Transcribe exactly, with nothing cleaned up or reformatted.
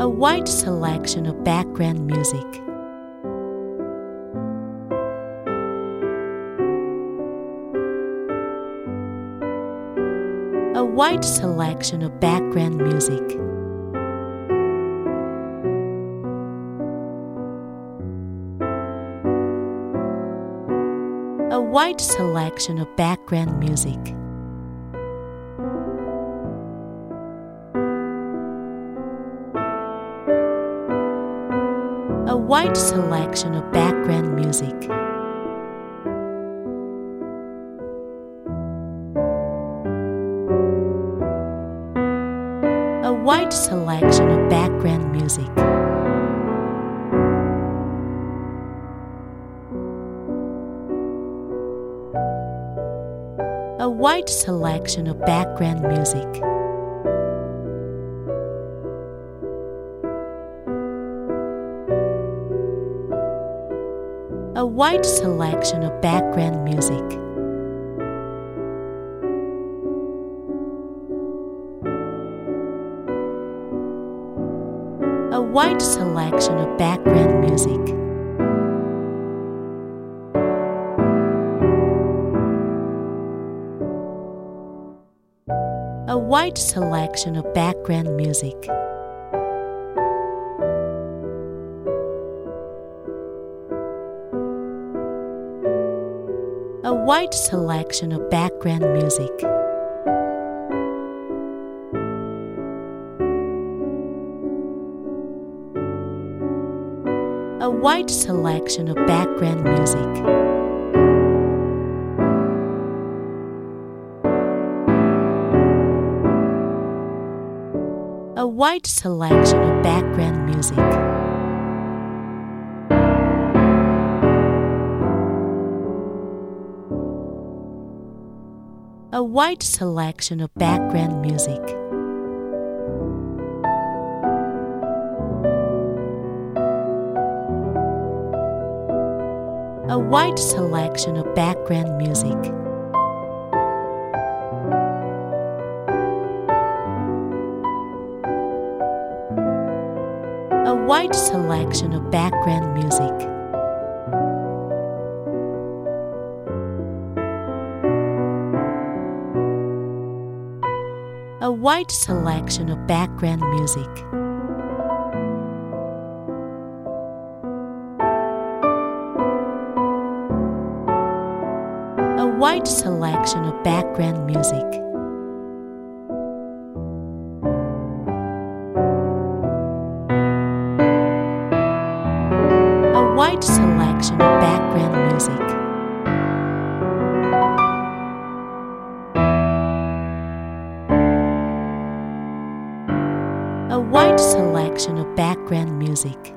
A wide selection of background music. A wide selection of background music. A wide selection of background music. A wide selection of background music. A wide selection of background music. A wide selection of background music. A wide selection of background music. A wide selection of background music. A wide selection of background music. A wide selection of background music. A wide selection of background music. A wide selection of background music. A wide selection of background music. A wide selection of background music. A wide selection of background music. A wide selection of background music. A wide selection of background music. A wide selection of background music. A wide selection of background music.